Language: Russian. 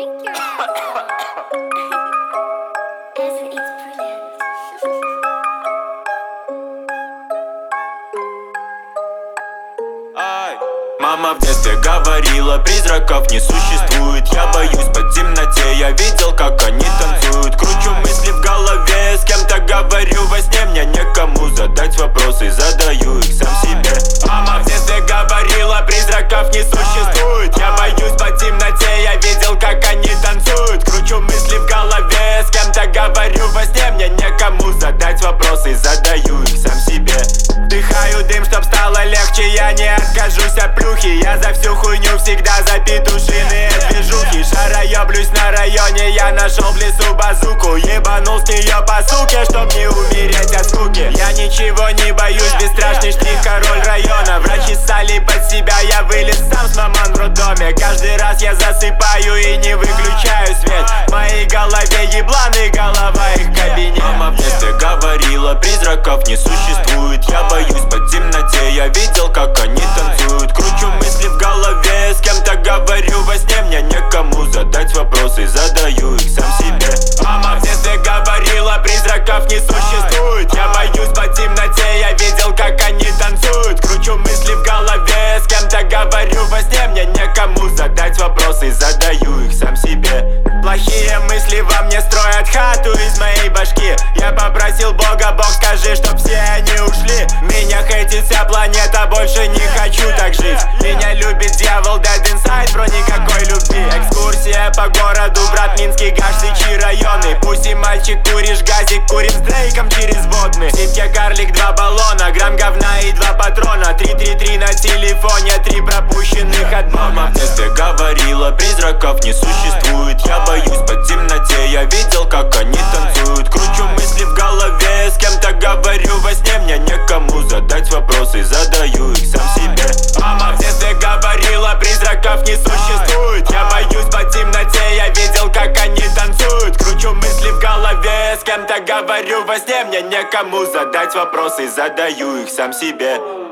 Мама в детстве говорила, призраков не существует. Я боюсь по темноте, я видел, как они танцуют. Кручу мысли в голове, с кем-то говорю во сне. Мне некому задать вопросы, задаю их сам себе. Мама в детстве говорила, призраков не существует. Я боюсь по темноте, я видел, как они танцуют. Кручу мысли в голове, с кем-то говорю во сне. Мне некому задать вопросы, задаю их сам себе. Вдыхаю дым, чтоб стало легче, я не откажусь от плюхи. Я за всю хуйню всегда за петушиные движухи. Шароеблюсь на районе, я нашел в лесу базуку. Ебанул с нее по суке, чтоб не умереть от скуки. Я ничего не боюсь, бесстрашный штрих, король района. Врачи ссали под себя, я вылез сам с маман в роддоме. Каждый раз я засыпаю и не выключаю свет. В моей голове ебланы, голова их кабинет. Мама в детстве говорила, призраков не существует. Я боюсь по темноте, я видел, как они танцуют. Кручу мысли в голове, с кем-то говорю во сне. Мне некому задать вопросы, задаю их сам себе. Мама в детстве говорила, призраков не существует. Я боюсь по темноте, я видел, как они танцуют. Кручу мысли в голове, с кем-то говорю во сне. Мне некому задать вопросы, задаю их сам себе. Плохие мысли во мне строят хату из моей башки. Я попросил Бога, Бог, скажи, чтоб все они ушли. Меня хейтит вся планета, больше не хочу так жить. Меня любит дьявол, dead inside, бро, никакой любви. Экскурсия по городу, брат, Минский, Гаш, Сычи районы. Пусть и мальчик, куришь газик, курим с Дрейком через водный. В симке карлик, 2 баллона, грамм говна и 2 патрона. 333 на телефоне, 3 пропущенных от мама. В детстве говорила, призраков не существует. Я боюсь по темноте, я видел, как они танцуют. Кручу мысли в голове, с кем-то говорю во сне. Мне некому задать вопросы, задаю их сам себе. Мама в детстве говорила, призраков не существует. Я боюсь по темноте, я видел, как они танцуют. Кручу мысли в голове, с кем-то говорю во сне. Мне некому задать вопросы, задаю их сам себе.